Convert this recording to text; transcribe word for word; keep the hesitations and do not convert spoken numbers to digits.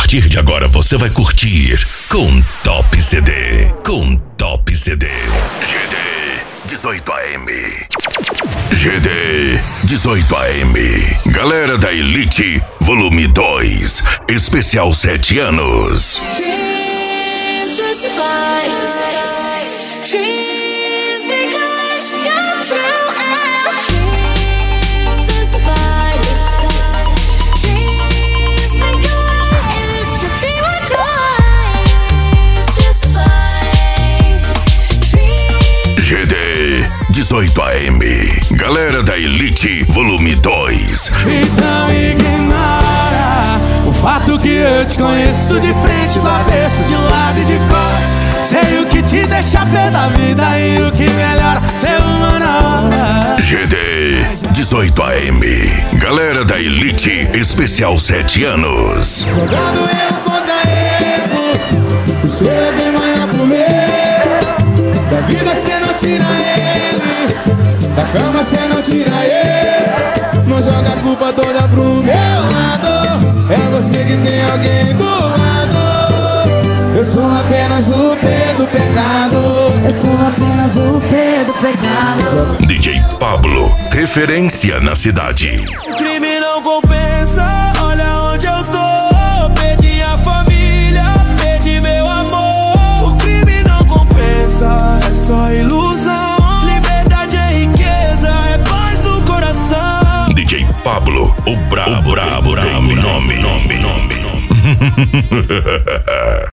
partir de agora você vai curtir com Top C D. Com Top C D. G D dezoito A M. G D dezoito A M. Galera da Elite, volume dois. Especial sete anos. G D dezoito A M. Galera da Elite, volume dois. Então ignora o fato que eu te conheço de frente, do avesso, de lado e de cor. Sei o que te deixa pé da vida e o que melhora ser humano. G D dezoito A M. Galera da Elite, especial sete anos. Jogando erro contra erro, o seu é bem maior pro meu. Da vida cê não tira ele, da cama cê não tira ele. Não joga a culpa toda pro meu lado, é você que tem alguém do lado. Eu sou apenas o P do pecado, eu sou apenas o P do pecado. D J Pablo, referência na cidade. O crime não compensa, olha onde eu tô. Perdi a família, perdi meu amor. O crime não compensa, é só ilusão. Liberdade é riqueza, é paz no coração. D J Pablo, o brabo, o brabo, nome, nome, nome, nome, nome.